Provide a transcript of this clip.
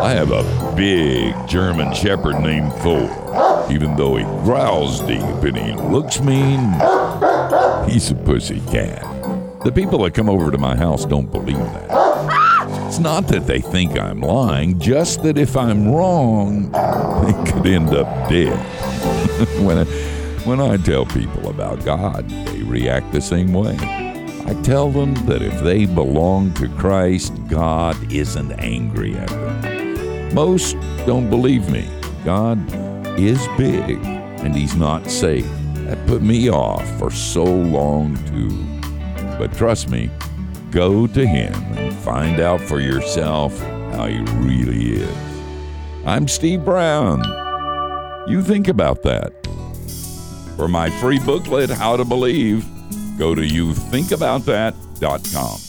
I have a big German Shepherd named Thor. Even though he growls deep and he looks mean, he's a pussy cat. The people that come over to my house don't believe that. It's not that they think I'm lying, just that if I'm wrong, they could end up dead. When I tell people about God, they react the same way. I tell them that if they belong to Christ, God isn't angry at them. Most don't believe me. God is big, and he's not safe. That put me off for so long, too. But trust me, go to him and find out for yourself how he really is. I'm Steve Brown. You think about that. For my free booklet, How to Believe, go to youthinkaboutthat.com.